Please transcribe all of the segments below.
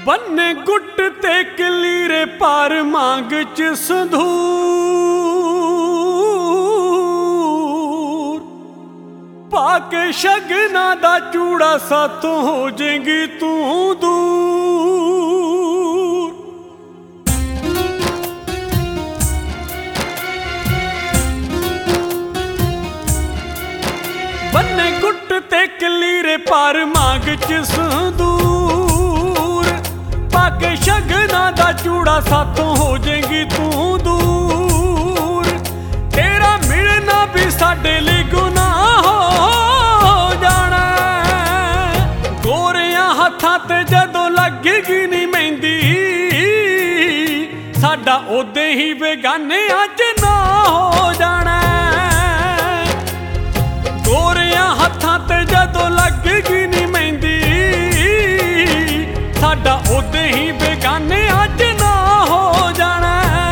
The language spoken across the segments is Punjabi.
ਬੰਨੇ ਗੁੱਟ ਤੇ ਕਲੀਰੇ ਪਾਰ ਮੰਗ ਚ ਸੰਧੂਰ ਪਾ ਕੇ ਸ਼ਗਨਾਂ ਦਾ ਚੂੜਾ ਸਾਥੋਂ ਹੋ ਜਾਏਗੀ ਤੂੰ ਦੂਰ। ਬੰਨੇ ਗੁੱਟ ਤੇ ਕਲੀਰੇ ਪਾਰ ਮੰਗ ਚ ਸੰਧੂਰ ਪਾ ਕੇ ਸ਼ਗਨਾਂ ਦਾ ਚੂੜਾ ਸਾਥੋਂ ਹੋ ਜਾਏਗੀ ਤੂੰ ਦੂਰ। ਤੇਰਾ ਮਿਲਣਾ ਵੀ ਸਾਡੇ ਲਈ ਗੁਨਾਹ ਹੋ ਜਾਣਾ। ਗੋਰਿਆਂ ਹੱਥਾਂ ਤੇ ਜਦੋਂ ਲੱਗੇਗੀ ਨੀ ਮਹਿੰਦੀ ਸਾਡਾ ਉਹਦੇ ਹੀ ਬੇਗਾਨਿਆਂ ਚ ਨਾ ਹੋ ਜਾਣਾ। ਗੋਰਿਆਂ ਹੱਥਾਂ ਤੇ ਜਦੋਂ ਲੱਗੇਗੀ ਨੀ ਮਹਿੰਦੀ ਸਾਡਾ ਉਹਦੇ ਹੀ ਬੇਗਾਨਿਆਂ ਚ ਨਾ ਹੋ ਜਾਣਾ।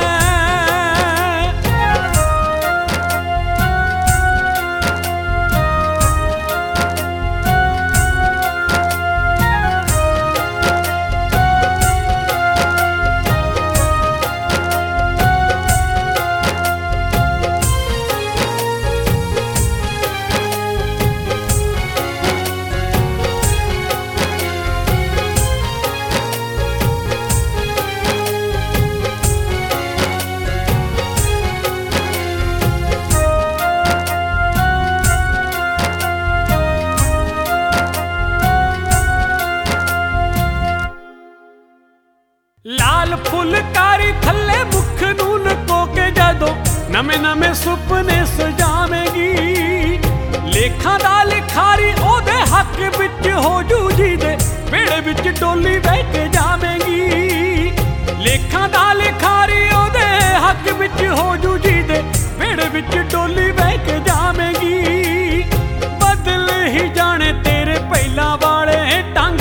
ਲਾਲ ਫੁਲਕਾਰੀ ਥੱਲੇ ਮੁਖ ਨੂੰ ਲੁਕੋ ਕੇ ਜਦੋਂ ਨਵੇਂ ਨਵੇਂ ਸੁਪਨੇ ਸਜਾਵੇਂਗੀ। ਲੇਖਾਂ ਦਾ ਲਿਖਾਰੀ ਉਹਦੇ ਹੱਕ ਵਿੱਚ ਹੋ ਜੂ ਜੀ ਦੇ ਵਿਹੜੇ ਵਿੱਚ ਡੋਲੀ ਬਹਿ ਕੇ ਜਾਵੇਂਗੀ। ਲੇਖਾਂ ਦਾ ਲਿਖਾਰੀ ਉਹਦੇ ਹੱਕ ਵਿੱਚ ਹੋ ਜੂ ਜੀ ਦੇ ਵਿਹੜੇ ਵਿੱਚ ਡੋਲੀ ਬਹਿ ਕੇ ਜਾਵੇਂਗੀ। ਬਦਲ ਹੀ ਜਾਣੇ ਤੇਰੇ ਪਹਿਲਾਂ ਵਾਲੇ ਢੰਗ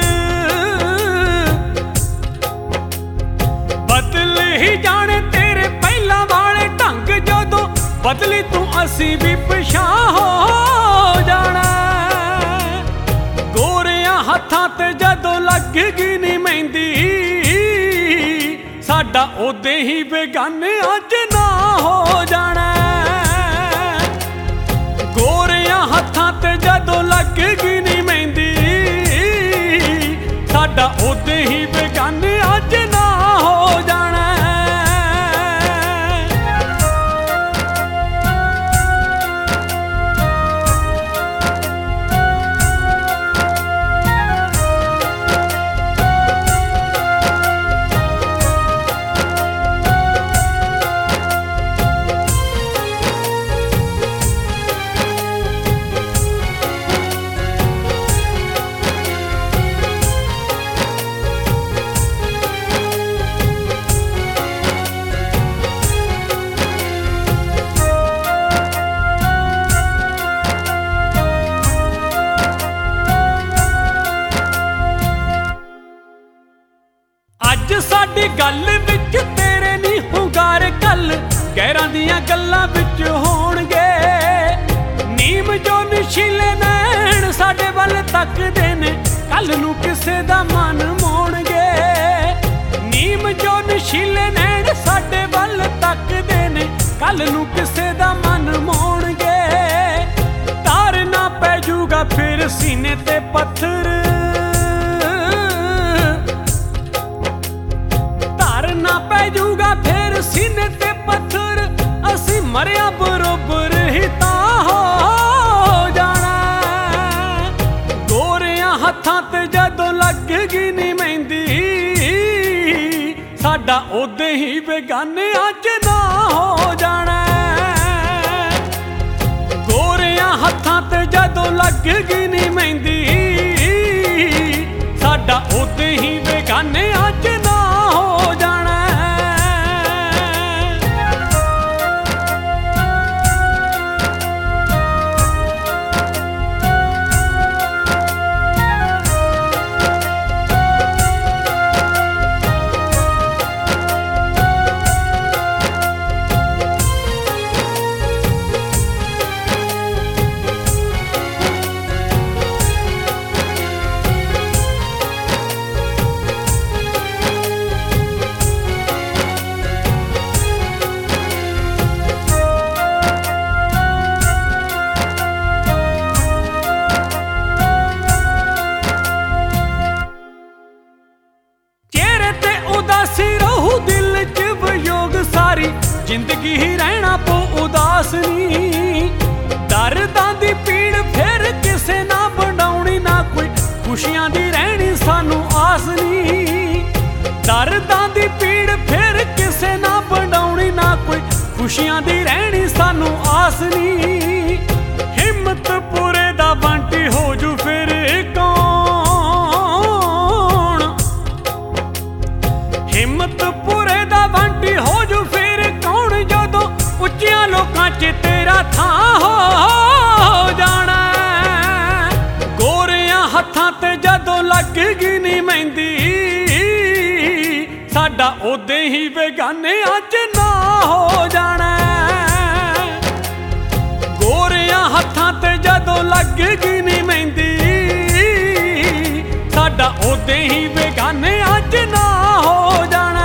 ਹੀ ਜਾਣੇ ਤੇਰੇ ਪਹਿਲਾਂ ਵਾਲੇ ਢੰਗ ਜਦੋਂ ਬਦਲੀ ਤੂੰ ਅਸੀਂ ਵੀ ਪਿਛਾਂਹ ਹੋ ਜਾਣਾ। ਗੋਰਿਆਂ ਹੱਥਾਂ ਤੇ ਜਦੋਂ ਲੱਗੇਗੀ ਨੀ ਮਹਿੰਦੀ ਸਾਡਾ ਉਹਦੇ ਹੀ ਬੇਗਾਨਿਆਂ ਚ ਨਾ ਹੋ ਜਾਣਾ। ਗੋਰਿਆਂ ਹੱਥਾਂ ਤੇ ਜਦੋਂ ਲੱਗੇਗੀ ਨੀ ਮਹਿੰਦੀ ਸਾਡਾ ਉਹਦੇ ਹੀ ਬੇਗਾਨਿਆਂ ਚ ਨਾ ਹੋ ਜਾਣਾ। ਅੱਜ ਸਾਡੀ ਗੱਲ ਵਿੱਚ ਤੇਰੇ ਨੀ ਹੁੰਗਾਰ ਕੱਲ ਗਹਿਰਾਂ ਦੀਆਂ ਗੱਲਾਂ ਵਿੱਚ ਹੋਣਗੇ। ਨੀਮ ਜੋ ਨਸ਼ੀਲੇ ਨੈਣ ਸਾਡੇ ਵੱਲ ਤੱਕਦੇ ਨੇ ਕੱਲ ਨੂੰ ਕਿਸੇ ਦਾ ਮਨ ਮੋੜਨਗੇ। ਨੀਮ ਜੋ ਨਸ਼ੀਲੇ ਨੈਣ ਸਾਡੇ ਵੱਲ ਤੱਕਦੇ ਨੇ ਕੱਲ ਨੂੰ ਕਿਸੇ ਦਾ ਮਨ ਮੋੜਨਗੇ। ਤਾਰਨਾ ਪੈ ਜੂਗਾ ਫਿਰ ਸੀਨੇ ਤੇ ਪੱਥਰ ਨਾ ਪੈ ਜੂਗਾ ਫਿਰ ਸੀਨੇ ਤੇ ਪੱਥਰ ਅਸੀਂ ਮਰਿਆ ਬਰੋਬਰ ਹੀ ਤਾਂ ਹੋ ਜਾਣਾ। ਗੋਰਿਆਂ ਹੱਥਾਂ ਤੇ ਜਦੋਂ ਲੱਗੇਗੀ ਨੀ ਮਹਿੰਦੀ ਸਾਡਾ ਉਹਦੇ ਹੀ ਬੇਗਾਨਿਆਂ ਚ ਨਾ ਹੋ ਜਾਣਾ। ਗੋਰਿਆਂ ਹੱਥਾਂ ਤੇ ਜਦੋਂ ਲੱਗੇਗੀ ਨੀ ਮਹਿੰਦੀ ਸਾਡਾ ਉਹਦੇ ਹੀ ਬੇਗਾਨਿਆਂ ਚ ਨਾ ਹੋ ਜਾਣਾ। ਜ਼ਿੰਦਗੀ ਹੀ ਰਹਿਣਾ ਪਊ ਉਦਾਸ ਨੀ। ਦਰਦਾਂ ਦੀ ਪੀੜ ਫਿਰ ਕਿਸੇ ਨਾ ਵੰਡਾਉਣੀ, ਨਾ ਕੋਈ ਖੁਸ਼ੀਆਂ ਦੀ ਰਹਿਣੀ ਸਾਨੂੰ ਆਸ ਨੀ। ਦਰਦਾਂ ਦੀ ਪੀੜ ਫਿਰ ਕਿਸੇ ਨਾ ਵੰਡਾਉਣੀ, ਨਾ ਕੋਈ ਖੁਸ਼ੀਆਂ ਦੀ ਰਹਿਣੀ ਸਾਨੂੰ ਆਸ ਨੀ। ਹਿੰਮਤਪੁਰੇ ਦਾ ਬੰਟੀ ਹੋ ਜੂ ਫਿਰ ਕੌਣ, ਹਿੰਮਤਪੁਰੇ ਦਾ ਬੰਟੀ ਹੋ ਜੂ ਫਿਰ ਕੌਣ, ਜਦੋਂ ਉੱਚੀਆਂ ਲੋਕਾਂ 'ਚ ਤੇਰਾ ਥਾਂ ਹੋ ਜਾਣਾ। ਗੋਰਿਆਂ ਹੱਥਾਂ ਤੇ ਜਦੋਂ ਲੱਗ ਗਈ ਨੀ ਮਹਿੰਦੀ, ਸਾਡਾ ਉਦੇ ਹੀ ਬੇਗਾਨਿਆਂ 'ਚ ਨਾ ਹੋ ਜਾਣਾ। ਗੋਰਿਆਂ ਹੱਥਾਂ ਤੇ ਜਦੋਂ ਲੱਗ ਗਈ ਨੀ ਮਹਿੰਦੀ, ਸਾਡਾ ਉਦੇ ਹੀ ਬੇਗਾਨਿਆਂ 'ਚ ਨਾ ਹੋ ਜਾਣਾ।